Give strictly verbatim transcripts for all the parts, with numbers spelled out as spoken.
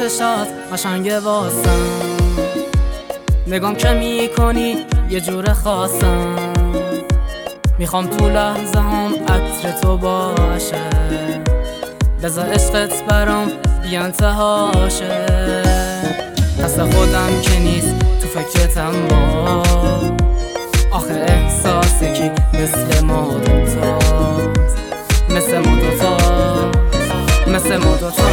چشات قشنگه واسم، نگام که میکنی یه جور خاصم. میخوام تو لحظه هم عطر تو باشه، بذار عشقت برام بی انتهاشه. پس خودم که نیست تو فکرتم با، آخه احساسی که مثل ما دوتاست، مثل ما دوتاست، مثل ما دوتاست.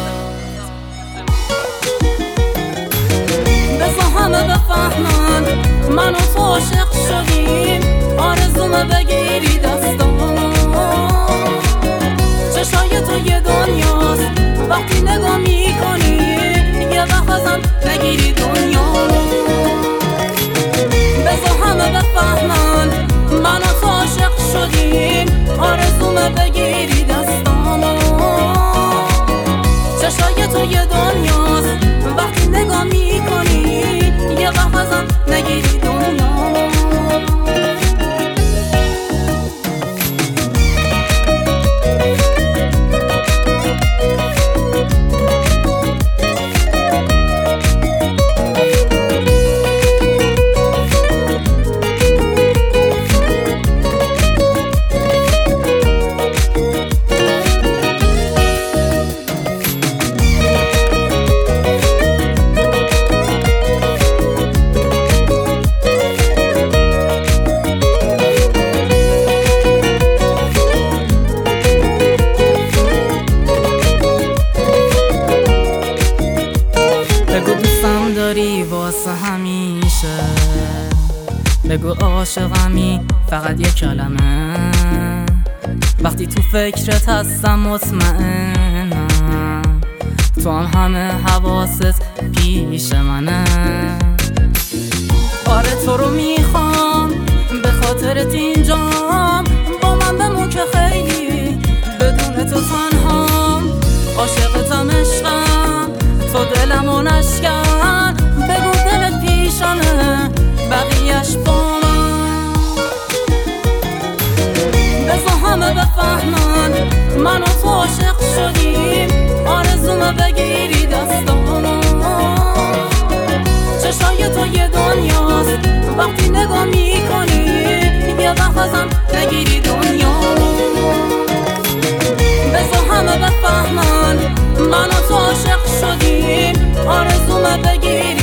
بذار همه بفهمن من و تو عاشق شدیم، آرزومه بگیری دستام. چشای تو یه دنیاست، وقتی نگاه میکنی یه وقت ازم نگیری دنیامو. بذار همه بفهمن من و تو عاشق شدیم، آرزومه بگیری دستامو. چشای تو یه دنیاست، وقتی نگاه میکنی یه وقت ازم نگیری دنیامو. بگو دوستم داری واسه همیشه، بگو عاشقمی فقط یه کلمه. وقتی تو فکرت هستم مطمئنم تو هم همه حواست پیش منه. آره تو رو میخوام به خاطرت اینجام، با من بمون که خیلی بدون تو تنهام. عاشقتم عشقم تو دلمو نشکن، بگو دلت پیشمه بقیهش با من. بذار همه بفهمن من و تو عاشق شدیم، آرزومه بگیری دستامو. چشای تو یه دنیاست، وقتی نگاه میکنی یه وقت ازم نگیری دنیامو. بذار همه بفهمن من و تو عاشق شدیم، آرزومه بگیری